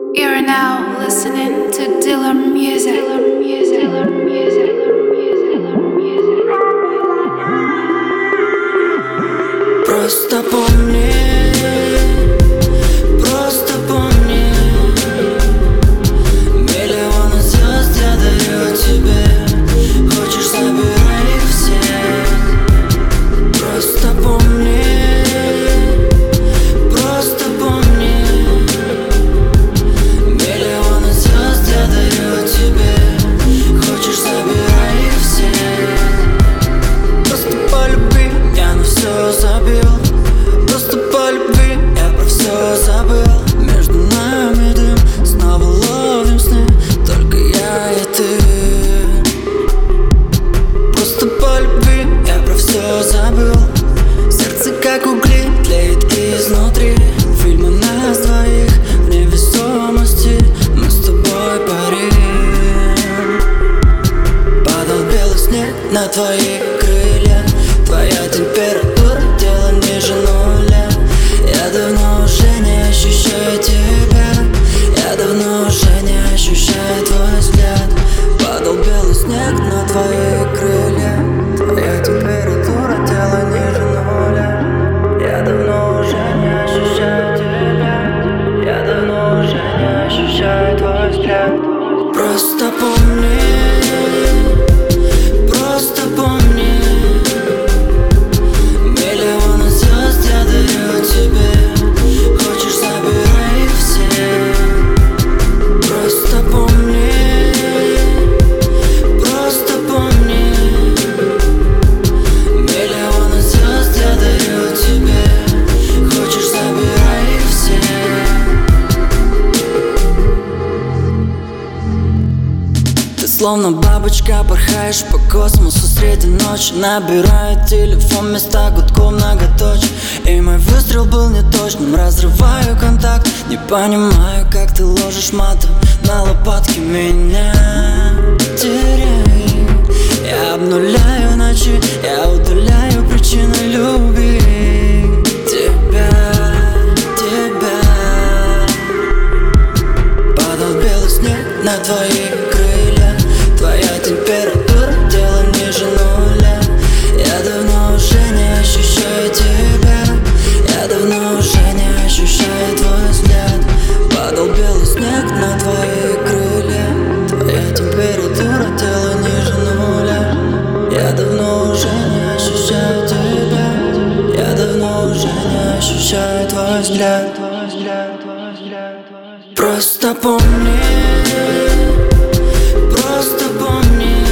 You're now listening to Diller Music. Просто помни, просто помни. Миллионы звезд я дарю тебе. Хочешь, забирай их все. Просто помни, просто помни. Миллионы звезд я дарю тебе. Хочешь, забирай их все. Просто по любви я на все забил. Просто по любви я про все забыл. Между нами дым, снова ловим сны, только я и ты. Просто по любви я про все забыл. Сердце как угли тлеет изнутри. Фильмы нас двоих в невесомости. Мы с тобой парим. Падал белый снег на твои крылья. Твоя температура, дело ниже нуля. Я давно уже не ощущаю тебя. Я давно уже не ощущаю твой взгляд. Падал белый снег на твои крылья. Твоя температура, дело ниже нуля. Я давно уже не ощущаю тебя. Я давно уже не ощущаю твой взгляд. Просто помни, просто помни. Миллионы звезд я дарю тебе. Хочешь, забирай их все. Просто помни, просто помни. Миллионы звезд я дарю тебе. Хочешь, забирай их все. Ты словно бабочка, порхаешь по космосу среди ночи. Набираю телефон, вместо гудков многоточие. И мой выстрел был неточным, разрываю контакт. Не понимаю, как ты ложишь матом на лопатки меня. Теряю, я обнуляю ночи, я удаляю причины любви. Тебя. Падал белый снег на твои крылья. Твоя температура, дело ниже нуля. Я давно уже не ощущаю тебя. Я давно уже не ощущаю твой взгляд. Падал белый снег на твои крылья. Твоя температура, дело ниже нуля. Я давно уже не ощущаю тебя. Я давно уже не ощущаю твой взгляд. Просто помни, просто помни.